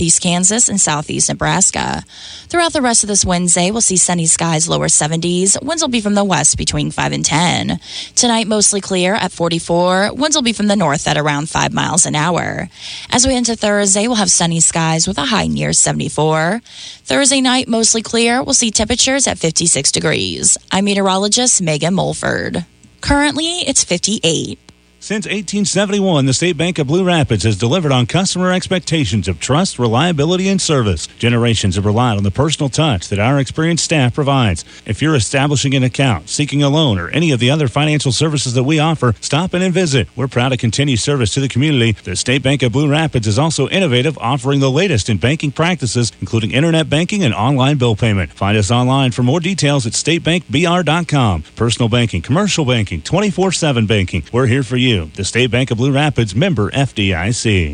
East Kansas and southeast Nebraska. Throughout the rest of this Wednesday, we'll see sunny skies, lower 70s. Winds will be from the west between 5 and 10. Tonight, mostly clear at 44. Winds will be from the north at around 5 miles an hour. As we enter Thursday, we'll have sunny skies with a high near 74. Thursday night, mostly clear. We'll see temperatures at 56 degrees. I'm meteorologist Megan Mulford. Currently, it's 58. Since 1871, the State Bank of Blue Rapids has delivered on customer expectations of trust, reliability, and service. Generations have relied on the personal touch that our experienced staff provides. If you're establishing an account, seeking a loan, or any of the other financial services that we offer, stop in and visit. We're proud to continue service to the community. The State Bank of Blue Rapids is also innovative, offering the latest in banking practices, including internet banking and online bill payment. Find us online for more details at statebankbr.com. Personal banking, commercial banking, 24/7 banking. We're here for you. The State Bank of Blue Rapids, member FDIC.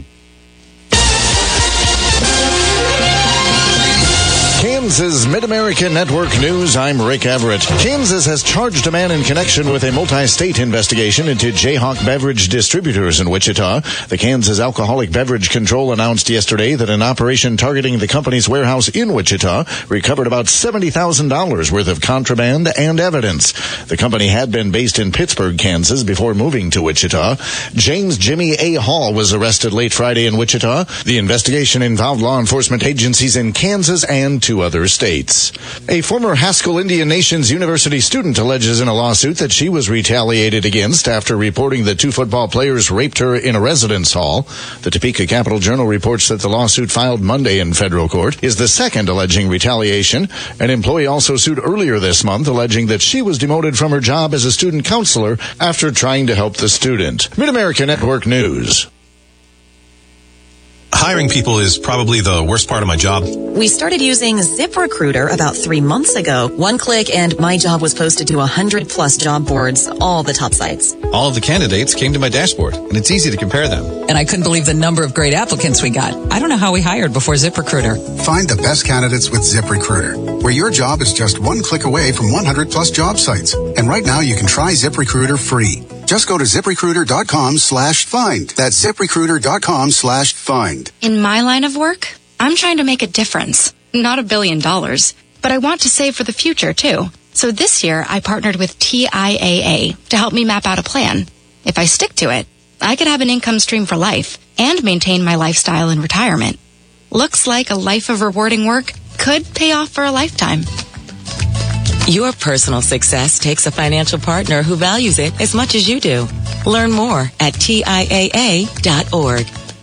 Kansas Mid-America Network News, I'm Rick Everett. Kansas has charged a man in connection with a multi-state investigation into Jayhawk beverage distributors in Wichita. The Kansas Alcoholic Beverage Control announced yesterday that an operation targeting the company's warehouse in Wichita recovered about $70,000 worth of contraband and evidence. The company had been based in Pittsburgh, Kansas before moving to Wichita. James Jimmy A. Hall was arrested late Friday in Wichita. The investigation involved law enforcement agencies in Kansas and 2 other states. A former Haskell Indian Nations University student alleges in a lawsuit that she was retaliated against after reporting that 2 football players raped her in a residence hall. The Topeka Capital Journal reports that the lawsuit filed Monday in federal court is the second alleging retaliation. An employee also sued earlier this month alleging that she was demoted from her job as a student counselor after trying to help the student. Mid-America Network News. Hiring people is probably the worst part of my job. We started using ZipRecruiter about 3 months ago. One click and my job was posted to 100+ job boards, all the top sites. All of the candidates came to my dashboard, and it's easy to compare them. And I couldn't believe the number of great applicants we got. I don't know how we hired before ZipRecruiter. Find the best candidates with ZipRecruiter, where your job is just one click away from 100+ job sites. And right now you can try ZipRecruiter free. Just go to ZipRecruiter.com/find. That's ZipRecruiter.com/find. In my line of work, I'm trying to make a difference. Not $1 billion, but I want to save for the future, too. So this year, I partnered with TIAA to help me map out a plan. If I stick to it, I could have an income stream for life and maintain my lifestyle in retirement. Looks like a life of rewarding work could pay off for a lifetime. Your personal success takes a financial partner who values it as much as you do. Learn more at TIAA.org.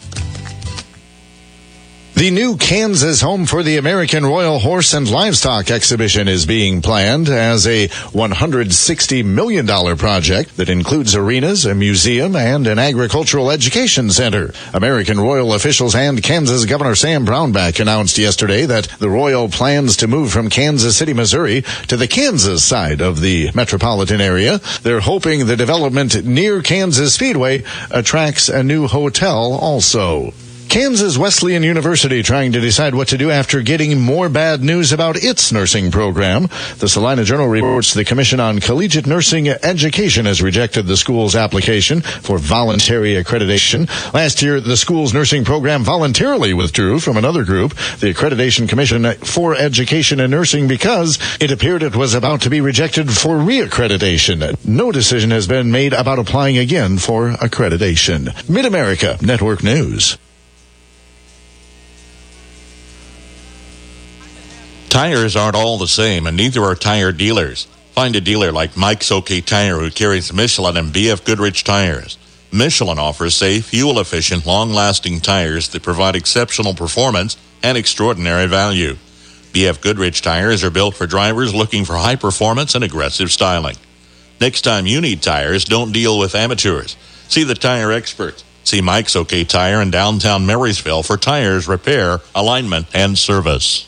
The new Kansas Home for the American Royal Horse and Livestock Exhibition is being planned as a $160 million project that includes arenas, a museum, and an agricultural education center. American Royal officials and Kansas Governor Sam Brownback announced yesterday that the Royal plans to move from Kansas City, Missouri to the Kansas side of the metropolitan area. They're hoping the development near Kansas Speedway attracts a new hotel also. Kansas Wesleyan University trying to decide what to do after getting more bad news about its nursing program. The Salina Journal reports the Commission on Collegiate Nursing Education has rejected the school's application for voluntary accreditation. Last year, the school's nursing program voluntarily withdrew from another group, the Accreditation Commission for Education and Nursing, because it appeared it was about to be rejected for reaccreditation. No decision has been made about applying again for accreditation. Mid-America Network News. Tires aren't all the same, and neither are tire dealers. Find a dealer like Mike's OK Tire, who carries Michelin and BF Goodrich tires. Michelin offers safe, fuel-efficient, long-lasting tires that provide exceptional performance and extraordinary value. BF Goodrich tires are built for drivers looking for high performance and aggressive styling. Next time you need tires, don't deal with amateurs. See the tire experts. See Mike's OK Tire in downtown Marysville for tires, repair, alignment, and service.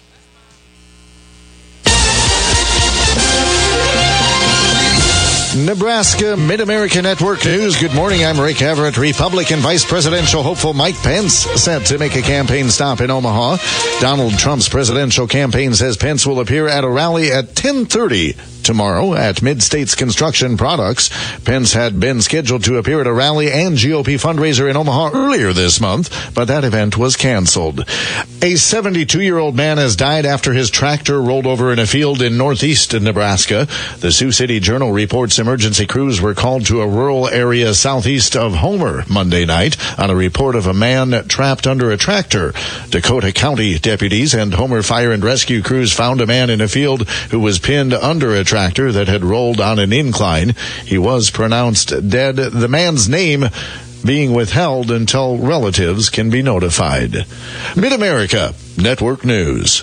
Nebraska Mid-America Network News. Good morning. I'm Rick Everett. Republican Vice Presidential hopeful Mike Pence set to make a campaign stop in Omaha. Donald Trump's presidential campaign says Pence will appear at a rally at 10:30 tomorrow at Mid-States Construction Products. Pence had been scheduled to appear at a rally and GOP fundraiser in Omaha earlier this month, but that event was canceled. A 72-year-old man has died after his tractor rolled over in a field in northeast Nebraska. The Sioux City Journal reports emergency crews were called to a rural area southeast of Homer Monday night on a report of a man trapped under a tractor. Dakota County deputies and Homer fire and rescue crews found a man in a field who was pinned under a tractor that had rolled on an incline. He was pronounced dead. The man's name being withheld until relatives can be notified. Mid-America Network News.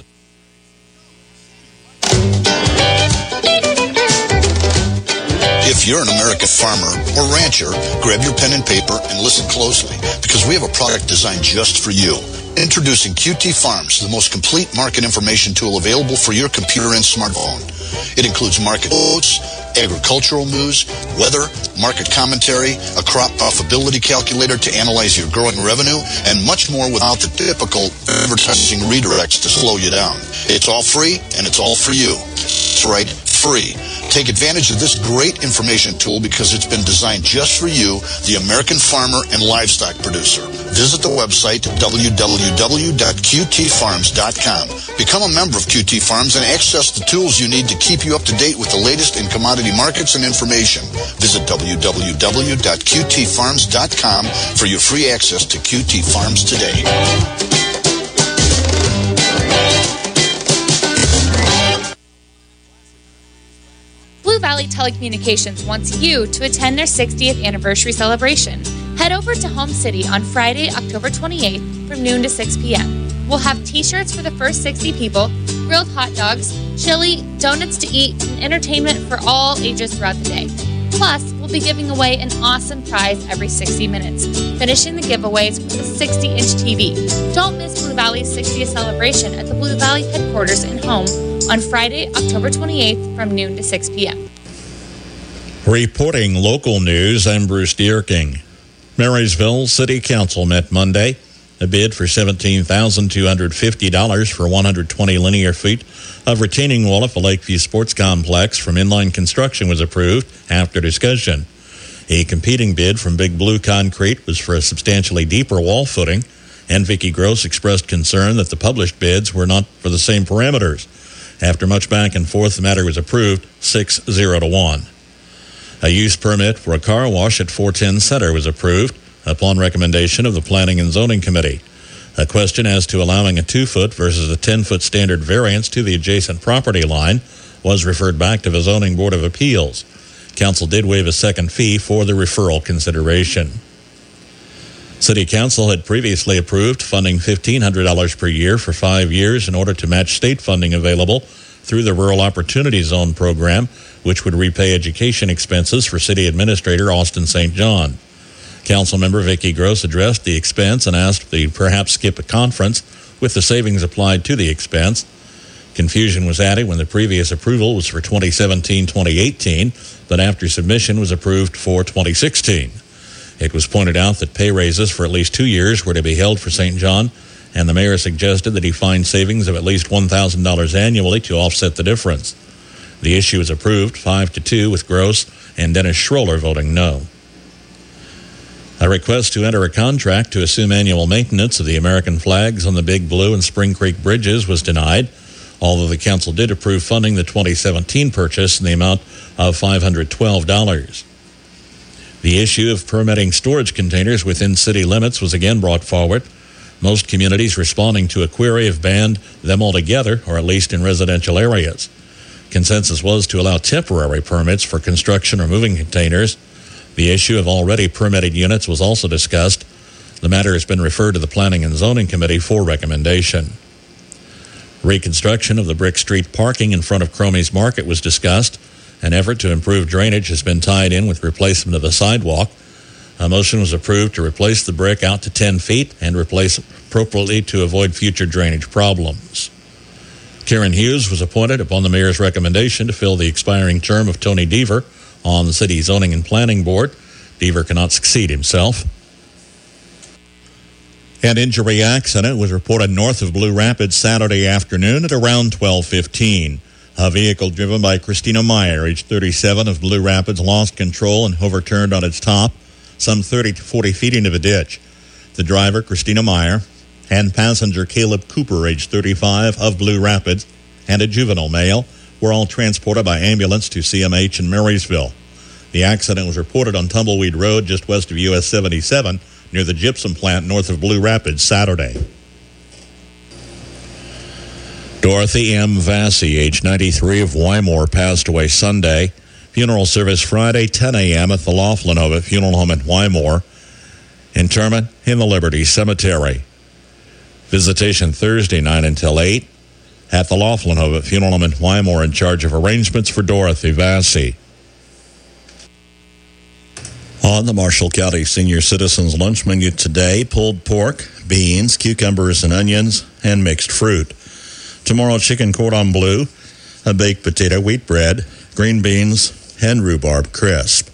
If you're an American farmer or rancher, grab your pen and paper and listen closely, because we have a product designed just for you. Introducing QT Farms, the most complete market information tool available for your computer and smartphone. It includes market quotes, agricultural news, weather, market commentary, a crop profitability calculator to analyze your growing revenue, and much more without the typical advertising redirects to slow you down. It's all free, and it's all for you. That's right, free. Take advantage of this great information tool because it's been designed just for you, the American farmer and livestock producer. Visit the website www.qtfarms.com. Become a member of QT Farms and access the tools you need to keep you up to date with the latest in commodity markets and information. Visit www.qtfarms.com for your free access to QT Farms today. Blue Valley Telecommunications wants you to attend their 60th anniversary celebration. Head over to Home City on Friday, October 28th from noon to 6 p.m. We'll have t-shirts for the first 60 people, grilled hot dogs, chili, donuts to eat, and entertainment for all ages throughout the day. Plus, we'll be giving away an awesome prize every 60 minutes, finishing the giveaways with a 60-inch TV. Don't miss Blue Valley's 60th celebration at the Blue Valley headquarters in Home on Friday, October 28th from noon to 6 p.m. Reporting local news, I'm Bruce Dierking. Marysville City Council met Monday. A bid for $17,250 for 120 linear feet of retaining wall at the Lakeview Sports Complex from Inline Construction was approved after discussion. A competing bid from Big Blue Concrete was for a substantially deeper wall footing, and Vicki Gross expressed concern that the published bids were not for the same parameters. After much back and forth, the matter was approved 6-0-1. A use permit for a car wash at 410 Center was approved upon recommendation of the Planning and Zoning Committee. A question as to allowing a 2-foot versus a 10-foot standard variance to the adjacent property line was referred back to the Zoning Board of Appeals. Council did waive a second fee for the referral consideration. City Council had previously approved funding $1,500 per year for 5 years in order to match state funding available through the Rural Opportunity Zone program, which would repay education expenses for City Administrator Austin St. John. Councilmember Vicki Gross addressed the expense and asked they perhaps skip a conference with the savings applied to the expense. Confusion was added when the previous approval was for 2017-2018, but after submission was approved for 2016. It was pointed out that pay raises for at least 2 years were to be held for St. John, and the mayor suggested that he find savings of at least $1,000 annually to offset the difference. The issue is approved 5-2 with Gross and Dennis Schroller voting no. A request to enter a contract to assume annual maintenance of the American flags on the Big Blue and Spring Creek bridges was denied, although the council did approve funding the 2017 purchase in the amount of $512. The issue of permitting storage containers within city limits was again brought forward. Most communities responding to a query have banned them altogether, or at least in residential areas. Consensus was to allow temporary permits for construction or moving containers. The issue of already permitted units was also discussed. The matter has been referred to the Planning and Zoning Committee for recommendation. Reconstruction of the Brick Street parking in front of Cromie's Market was discussed. An effort to improve drainage has been tied in with replacement of the sidewalk. A motion was approved to replace the brick out to 10 feet and replace appropriately to avoid future drainage problems. Karen Hughes was appointed upon the mayor's recommendation to fill the expiring term of Tony Deaver on the city zoning and planning board. Deaver cannot succeed himself. An injury accident was reported north of Blue Rapids Saturday afternoon at around 12:15. A vehicle driven by Christina Meyer, age 37, of Blue Rapids, lost control and overturned on its top some 30 to 40 feet into the ditch. The driver, Christina Meyer, and passenger Caleb Cooper, age 35, of Blue Rapids, and a juvenile male were all transported by ambulance to CMH in Marysville. The accident was reported on Tumbleweed Road just west of US 77 near the gypsum plant north of Blue Rapids Saturday. Dorothy M. Vassy, age 93, of Wymore, passed away Sunday. Funeral service Friday, 10 a.m. at the Laughlin Hovet Funeral Home in Wymore. Interment in the Liberty Cemetery. Visitation Thursday, 9 until 8 at the Laughlin Hovet Funeral Home in Wymore, in charge of arrangements for Dorothy Vassy. On the Marshall County Senior Citizens Lunch Menu today, pulled pork, beans, cucumbers and onions, and mixed fruit. Tomorrow, chicken cordon bleu, a baked potato, wheat bread, green beans, and rhubarb crisp.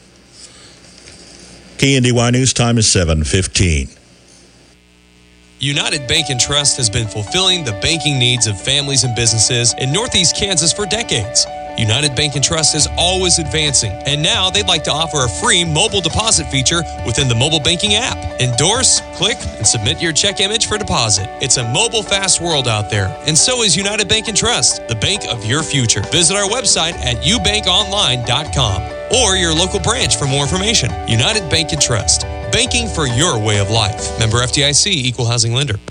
KNDY News time is 7:15. United Bank and Trust has been fulfilling the banking needs of families and businesses in Northeast Kansas for decades. United Bank and Trust is always advancing, and now they'd like to offer a free mobile deposit feature within the mobile banking app. Endorse, click, and submit your check image for deposit. It's a mobile fast world out there, and so is United Bank and Trust, the bank of your future. Visit our website at ubankonline.com or your local branch for more information. United Bank and Trust, banking for your way of life. Member FDIC, Equal Housing Lender.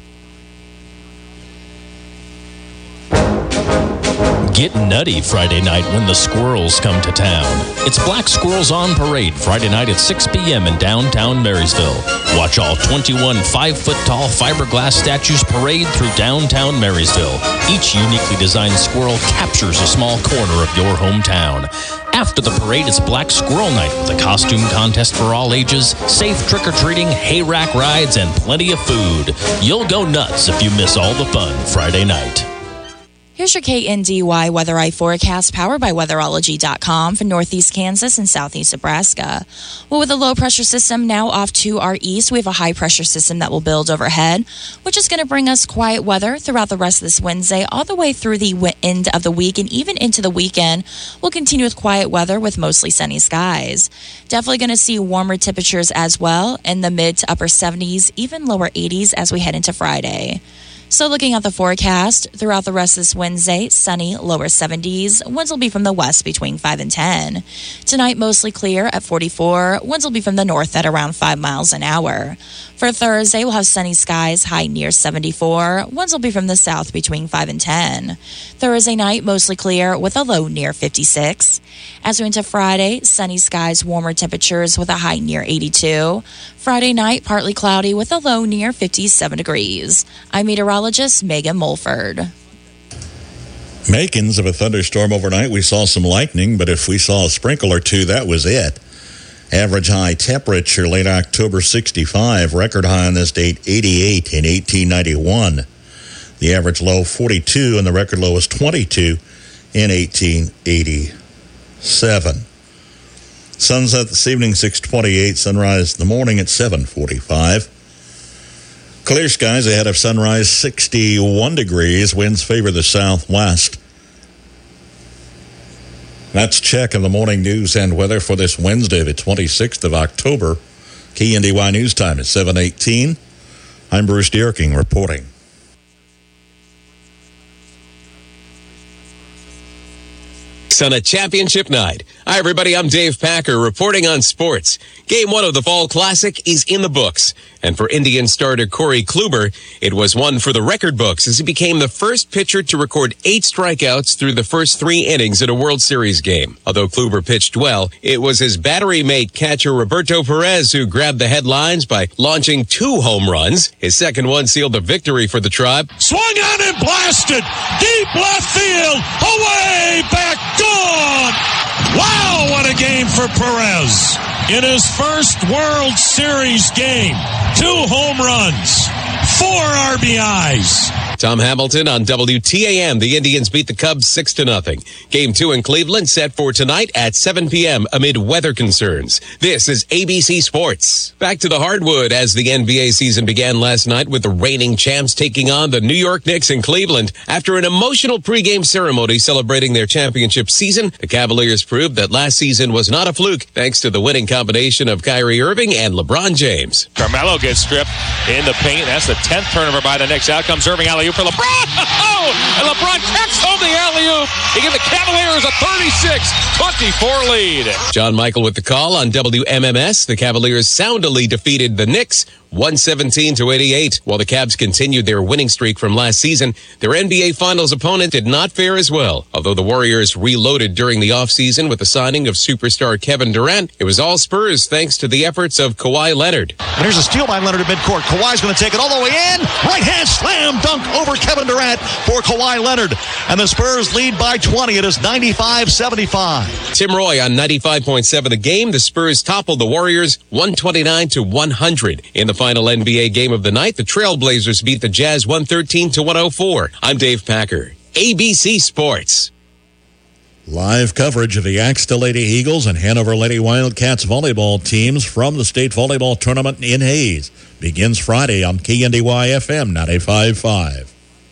Get nutty Friday night when the squirrels come to town. It's Black Squirrels on Parade Friday night at 6 p.m. in downtown Marysville. Watch all 21 5-foot-tall fiberglass statues parade through downtown Marysville. Each uniquely designed squirrel captures a small corner of your hometown. After the parade, it's Black Squirrel Night with a costume contest for all ages, safe trick-or-treating, hay rack rides, and plenty of food. You'll go nuts if you miss all the fun Friday night. Here's your KNDY Weather Eye forecast, powered by Weatherology.com for Northeast Kansas and Southeast Nebraska. Well, with a low-pressure system now off to our east, we have a high-pressure system that will build overhead, which is going to bring us quiet weather throughout the rest of this Wednesday, all the way through the end of the week, and even into the weekend. We'll continue with quiet weather with mostly sunny skies. Definitely going to see warmer temperatures as well, in the mid to upper 70s, even lower 80s as we head into Friday. So looking at the forecast, throughout the rest of this Wednesday, sunny, lower 70s. Winds will be from the west between 5 and 10. Tonight, mostly clear at 44. Winds will be from the north at around 5 miles an hour. For Thursday, we'll have sunny skies, high near 74. Winds will be from the south between 5 and 10. Thursday night, mostly clear with a low near 56. As we enter Friday, sunny skies, warmer temperatures with a high near 82. Friday night, partly cloudy with a low near 57 degrees. I'm meteorologist Megan Mulford. Makings of a thunderstorm overnight. We saw some lightning, but if we saw a sprinkle or two, that was it. Average high temperature late October 65. Record high on this date 88 in 1891. The average low 42 and the record low was 22 in 1887. Sunset this evening 6:28. Sunrise in the morning at 7:45. Clear skies ahead of sunrise, 61 degrees. Winds favor the southwest. That's check of the morning news and weather for this Wednesday, the 26th of October. KNDY News time is 7:18. I'm Bruce Dierking reporting. On a championship night. Hi, everybody. I'm Dave Packer reporting on sports. Game 1 of the Fall Classic is in the books. And for Indian starter Corey Kluber, it was one for the record books as he became the first pitcher to record 8 strikeouts through the first 3 innings in a World Series game. Although Kluber pitched well, it was his battery mate catcher Roberto Perez who grabbed the headlines by launching 2 home runs. His second one sealed the victory for the Tribe. Swung on and blasted! Deep left field! Away! Back! Gone! Wow, what a game for Perez. In his first World Series game, 2 home runs, 4 RBIs. Tom Hamilton on WTAM. The Indians beat the Cubs 6-0. Game 2 in Cleveland set for tonight at 7 p.m. amid weather concerns. This is ABC Sports. Back to the hardwood as the NBA season began last night with the reigning champs taking on the New York Knicks in Cleveland. After an emotional pregame ceremony celebrating their championship season, the Cavaliers proved that last season was not a fluke thanks to the winning combination of Kyrie Irving and LeBron James. Carmelo gets stripped in the paint. That's the 10th turnover by the Knicks. Out comes Irving, alley-oop for LeBron. And LeBron kicks home the alley-oop. He gives the Cavaliers a 36-24 lead. John Michael with the call on WMMS. The Cavaliers soundly defeated the Knicks 117-88. While the Cavs continued their winning streak from last season, their NBA Finals opponent did not fare as well. Although the Warriors reloaded during the offseason with the signing of superstar Kevin Durant, it was all Spurs thanks to the efforts of Kawhi Leonard. And here's a steal by Leonard at midcourt. Kawhi's going to take it all the way in. Right hand slam dunk over Kevin Durant for Kawhi Leonard. And the Spurs lead by 20. It is 95-75. Tim Roy on 95.7 The Game. The Spurs toppled the Warriors 129-100. In the final NBA game of the night, the Trailblazers beat the Jazz 113-104. I'm Dave Packer, ABC Sports. Live coverage of the Axtell Lady Eagles and Hanover Lady Wildcats volleyball teams from the state volleyball tournament in Hayes begins Friday on KNDY-FM 95.5.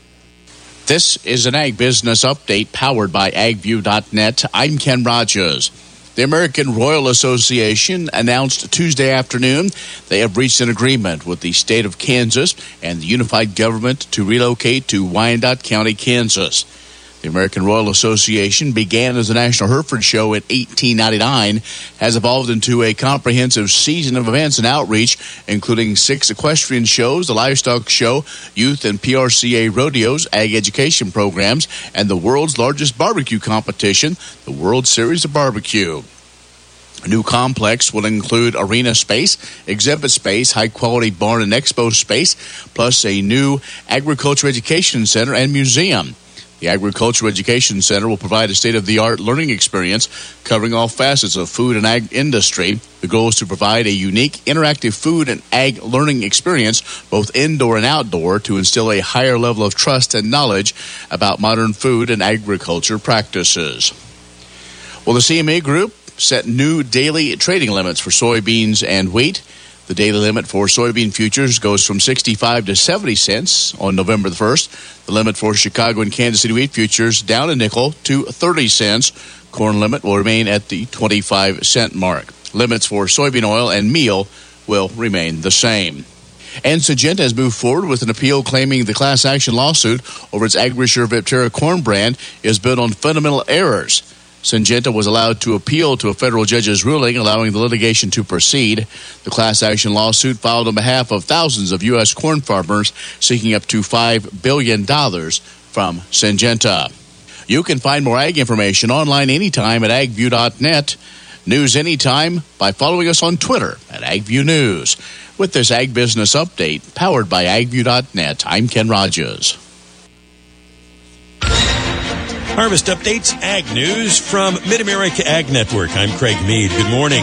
This is an Ag Business Update powered by AgView.net. I'm Ken Rogers. The American Royal Association announced Tuesday afternoon they have reached an agreement with the state of Kansas and the unified government to relocate to Wyandotte County, Kansas. The American Royal Association began as a National Hereford Show in 1899, has evolved into a comprehensive season of events and outreach, including 6 equestrian shows, the livestock show, youth and PRCA rodeos, ag education programs, and the world's largest barbecue competition, the World Series of Barbecue. A new complex will include arena space, exhibit space, high-quality barn and expo space, plus a new agriculture education center and museum. The Agriculture Education Center will provide a state-of-the-art learning experience covering all facets of food and ag industry. The goal is to provide a unique, interactive food and ag learning experience, both indoor and outdoor, to instill a higher level of trust and knowledge about modern food and agriculture practices. Well, the CME Group set new daily trading limits for soybeans and wheat. The daily limit for soybean futures goes from 65 to 70 cents on November the 1st. The limit for Chicago and Kansas City wheat futures down a nickel to 30 cents. Corn limit will remain at the 25-cent mark. Limits for soybean oil and meal will remain the same. And Syngenta has moved forward with an appeal claiming the class action lawsuit over its Agrisure Viptera corn brand is built on fundamental errors. Syngenta was allowed to appeal to a federal judge's ruling, allowing the litigation to proceed. The class action lawsuit filed on behalf of thousands of U.S. corn farmers seeking up to $5 billion from Syngenta. You can find more ag information online anytime at agview.net. News anytime by following us on Twitter at AgViewNews. With this Ag Business Update, powered by agview.net, I'm Ken Rogers. Harvest Updates, Ag News from Mid-America Ag Network. I'm Craig Mead. Good morning.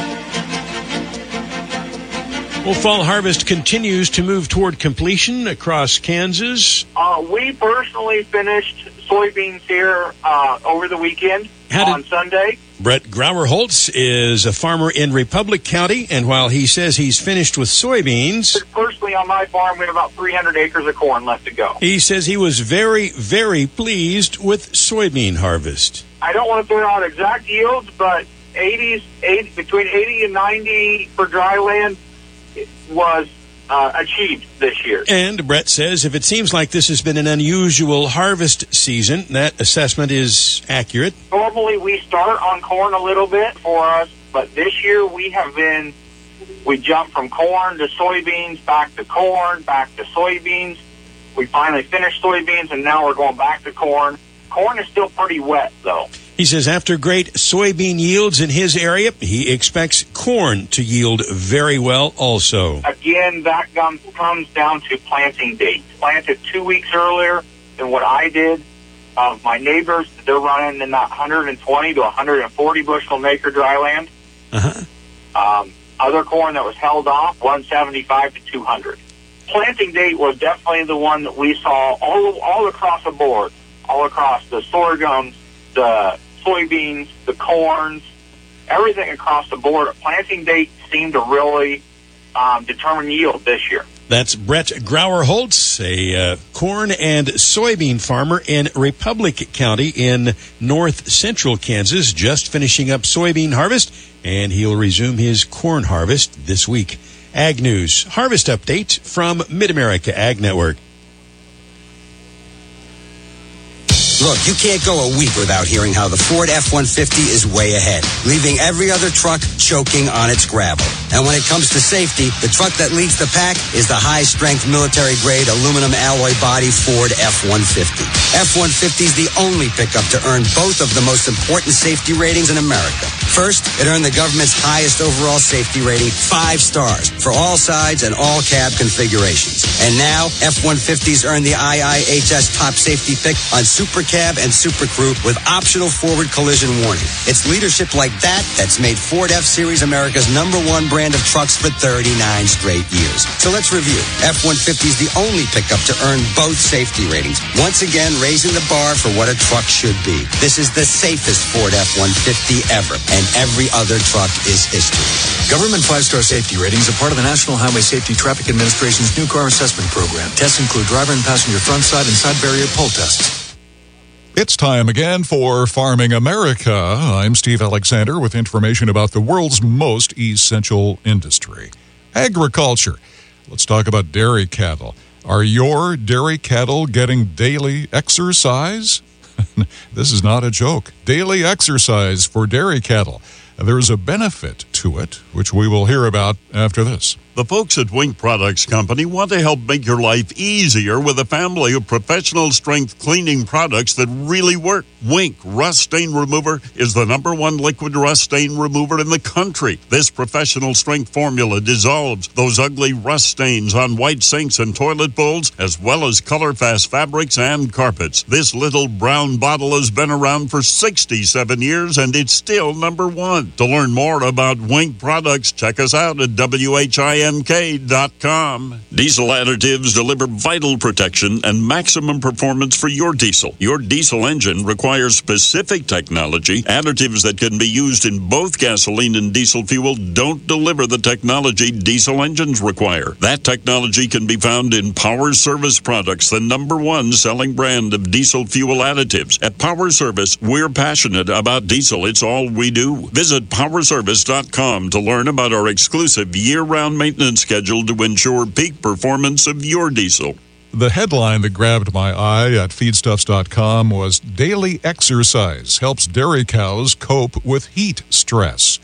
Well, fall harvest continues to move toward completion across Kansas. We personally finished soybeans here over the weekend on Sunday. Brett Grauer-Holtz is a farmer in Republic County, and while he says he's finished with soybeans... Personally, on my farm, we have about 300 acres of corn left to go. He says he was very, very pleased with soybean harvest. I don't want to throw out exact yields, but between 80 and 90 for dry land was achieved this year. And Brett says if it seems like this has been an unusual harvest season, that assessment is accurate. Normally we start on corn a little bit for us, but this year we jumped from corn to soybeans, back to corn, back to soybeans. We finally finished soybeans, and now we're going back to corn. Corn is still pretty wet, though. He says after great soybean yields in his area, he expects corn to yield very well also. Again, that comes down to planting date. Planted 2 weeks earlier than what I did. My neighbors, they're running in that 120 to 140 bushel an acre dry land. Uh-huh. Other corn that was held off, 175 to 200. planting date was definitely the one that we saw all across the board, all across the sorghums, the soybeans, the corns, everything across the board. Planting date seemed to really determine yield this year. That's Brett Grauer-Holtz, a corn and soybean farmer in Republic County in north central Kansas, just finishing up soybean harvest, and he'll resume his corn harvest this week. Ag News Harvest Update from Mid-America Ag Network. Look, you can't go a week without hearing how the Ford F-150 is way ahead, leaving every other truck choking on its gravel. And when it comes to safety, the truck that leads the pack is the high-strength military-grade aluminum alloy body Ford F-150. F-150 is the only pickup to earn both of the most important safety ratings in America. First, it earned the government's highest overall safety rating, 5 stars, for all sides and all cab configurations. And now, F-150s earned the IIHS top safety pick on Super Cab and Super Crew with optional forward collision warning. It's leadership like that that's made Ford F-Series America's #1 brand of trucks for 39 straight years. So let's review. F-150 is the only pickup to earn both safety ratings, once again raising the bar for what a truck should be. This is the safest Ford F-150 ever, and every other truck is history. Government 5-star safety ratings are part of the National Highway Safety Traffic Administration's new car assessment program. Tests include driver and passenger front side and side barrier pull tests. It's time again for Farming America. I'm Steve Alexander with information about the world's most essential industry, agriculture. Let's talk about dairy cattle. Are your dairy cattle getting daily exercise? This is not a joke. Daily exercise for dairy cattle. There's a benefit to it, which we will hear about after this. The folks at Wink Products Company want to help make your life easier with a family of professional strength cleaning products that really work. Wink Rust Stain Remover is the #1 liquid rust stain remover in the country. This professional strength formula dissolves those ugly rust stains on white sinks and toilet bowls, as well as color-fast fabrics and carpets. This little brown bottle has been around for 67 years, and it's still #1. To learn more about Wink products, check us out at WHINK.com. Diesel additives deliver vital protection and maximum performance for your diesel. Your diesel engine requires specific technology. Additives that can be used in both gasoline and diesel fuel don't deliver the technology diesel engines require. That technology can be found in Power Service Products, the #1 selling brand of diesel fuel additives. At Power Service, we're passionate about diesel. It's all we do. Visit PowerService.com to learn about our exclusive year-round maintenance schedule to ensure peak performance of your diesel. The headline that grabbed my eye at feedstuffs.com was Daily Exercise Helps Dairy Cows Cope with Heat Stress.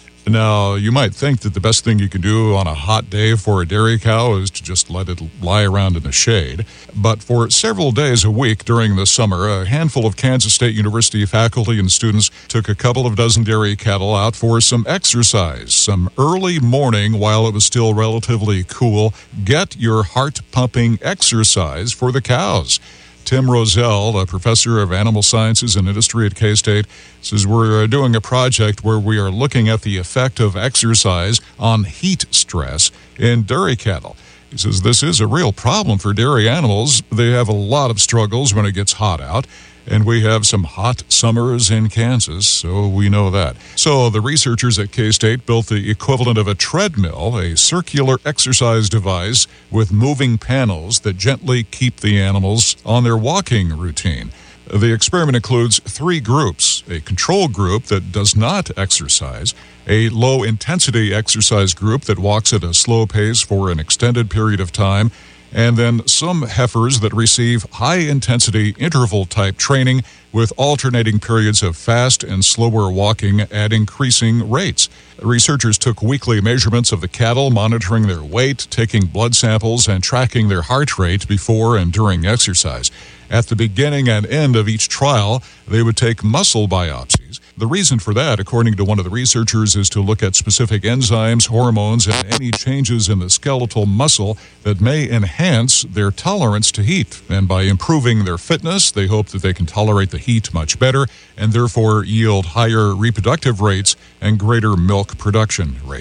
Now, you might think that the best thing you can do on a hot day for a dairy cow is to just let it lie around in the shade. But for several days a week during the summer, a handful of Kansas State University faculty and students took a couple of dozen dairy cattle out for some exercise, some early morning while it was still relatively cool. Get your heart-pumping exercise for the cows. Tim Roselle, a professor of animal sciences and industry at K-State, says we're doing a project where we are looking at the effect of exercise on heat stress in dairy cattle. He says this is a real problem for dairy animals. They have a lot of struggles when it gets hot out, and we have some hot summers in Kansas, so we know that. So the researchers at K-State built the equivalent of a treadmill, a circular exercise device with moving panels that gently keep the animals on their walking routine. The experiment includes 3 groups: a control group that does not exercise, a low-intensity exercise group that walks at a slow pace for an extended period of time, and then some heifers that receive high-intensity interval-type training with alternating periods of fast and slower walking at increasing rates. Researchers took weekly measurements of the cattle, monitoring their weight, taking blood samples, and tracking their heart rate before and during exercise. At the beginning and end of each trial, they would take muscle biopsies. The reason for that, according to one of the researchers, is to look at specific enzymes, hormones, and any changes in the skeletal muscle that may enhance their tolerance to heat. And by improving their fitness, they hope that they can tolerate the heat much better and therefore yield higher reproductive rates and greater milk production rates.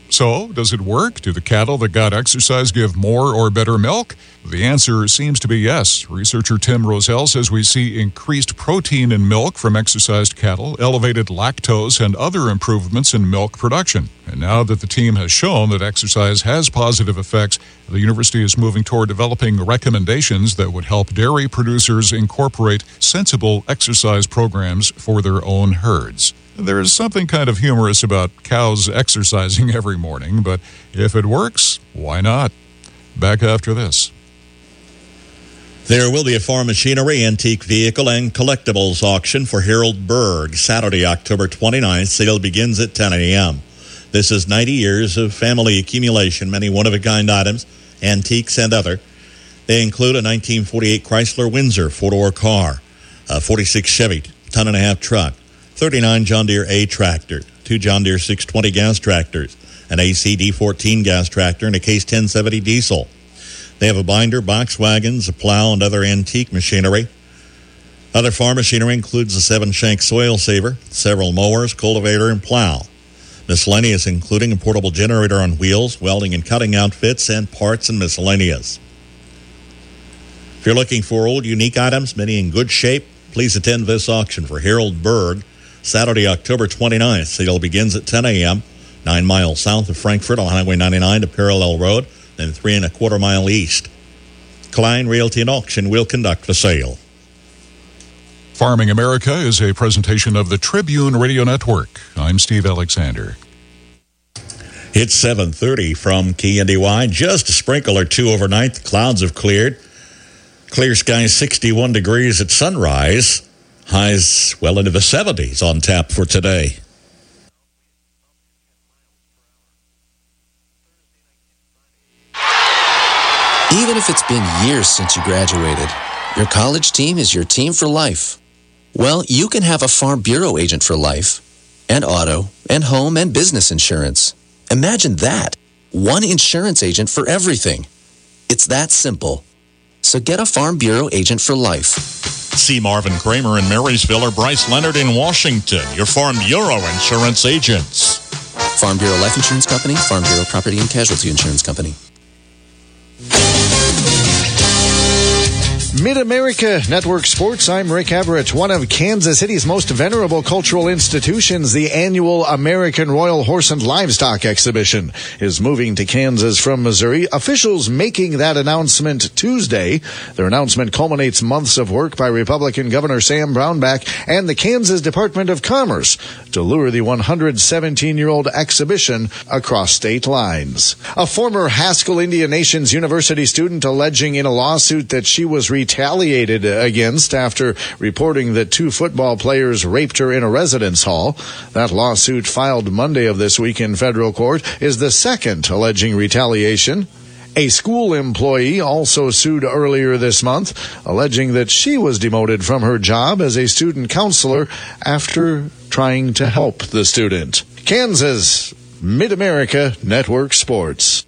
So, does it work? Do the cattle that got exercise give more or better milk? The answer seems to be yes. Researcher Tim Rosell says we see increased protein in milk from exercised cattle, elevated lactose, and other improvements in milk production. And now that the team has shown that exercise has positive effects, the university is moving toward developing recommendations that would help dairy producers incorporate sensible exercise programs for their own herds. There is something kind of humorous about cows exercising every morning, but if it works, why not? Back after this. There will be a farm machinery, antique vehicle, and collectibles auction for Harold Berg Saturday, October 29th. Sale begins at 10 a.m. This is 90 years of family accumulation, many one-of-a-kind items, antiques, and other. They include a 1948 Chrysler Windsor four-door car, a 46 Chevy ton-and-a-half truck, 39 John Deere A tractor, 2 John Deere 620 gas tractors, an AC D14 gas tractor, and a Case 1070 diesel. They have a binder, box wagons, a plow, and other antique machinery. Other farm machinery includes a 7-shank soil saver, several mowers, cultivator, and plow. Miscellaneous including a portable generator on wheels, welding and cutting outfits, and parts and miscellaneous. If you're looking for old, unique items, many in good shape, please attend this auction for Harold Berg Saturday, October 29th. Sale begins at 10 a.m., 9 miles south of Frankfort on Highway 99 to Parallel Road, then 3¼ mile east. Klein Realty and Auction will conduct the sale. Farming America is a presentation of the Tribune Radio Network. I'm Steve Alexander. It's 7:30 from KNDY. Just a sprinkle or two overnight. The clouds have cleared. Clear skies, 61 degrees at sunrise. Highs well into the 70s on tap for today. Even if it's been years since you graduated, your college team is your team for life. Well, you can have a Farm Bureau agent for life, and auto, and home, and business insurance. Imagine that. One insurance agent for everything. It's that simple. So get a Farm Bureau agent for life. See Marvin Kramer in Marysville or Bryce Leonard in Washington, your Farm Bureau insurance agents. Farm Bureau Life Insurance Company, Farm Bureau Property and Casualty Insurance Company. Mid-America Network Sports, I'm Rick Everett. One of Kansas City's most venerable cultural institutions, the annual American Royal Horse and Livestock Exhibition, is moving to Kansas from Missouri. Officials making that announcement Tuesday. Their announcement culminates months of work by Republican Governor Sam Brownback and the Kansas Department of Commerce to lure the 117-year-old exhibition across state lines. A former Haskell Indian Nations University student alleging in a lawsuit that she was retaliated against after reporting that 2 football players raped her in a residence hall. That lawsuit, filed Monday of this week in federal court, is the second alleging retaliation. A school employee also sued earlier this month, alleging that she was demoted from her job as a student counselor after trying to help the student. Kansas, Mid-America Network Sports.